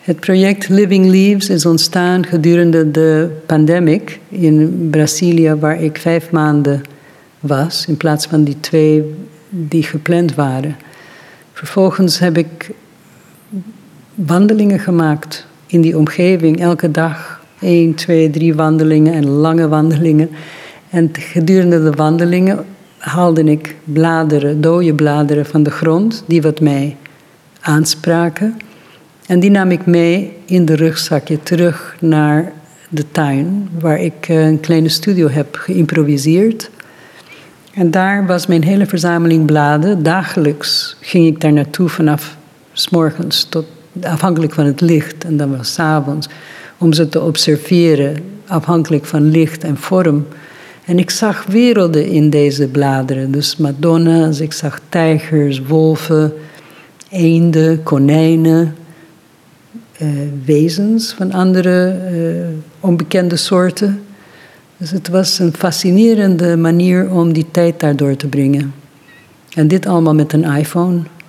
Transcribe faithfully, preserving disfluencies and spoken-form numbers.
Het project Living Leaves is ontstaan gedurende de pandemic in Brazilië, waar ik vijf maanden was, in plaats van die twee die gepland waren. Vervolgens heb ik wandelingen gemaakt in die omgeving, elke dag één, twee, drie wandelingen en lange wandelingen. En gedurende de wandelingen haalde ik bladeren, dode bladeren van de grond, die wat mij aanspraken. En die nam ik mee in de rugzakje terug naar de tuin, waar ik een kleine studio heb geïmproviseerd. En daar was mijn hele verzameling bladen. Dagelijks ging ik daar naartoe vanaf 's morgens tot afhankelijk van het licht. En dan was 's avonds om ze te observeren, afhankelijk van licht en vorm. En ik zag werelden in deze bladeren. Dus madonna's, ik zag tijgers, wolven, eenden, konijnen, uh, wezens van andere uh, onbekende soorten. Dus het was een fascinerende manier om die tijd daardoor te brengen. En dit allemaal met een iPhone.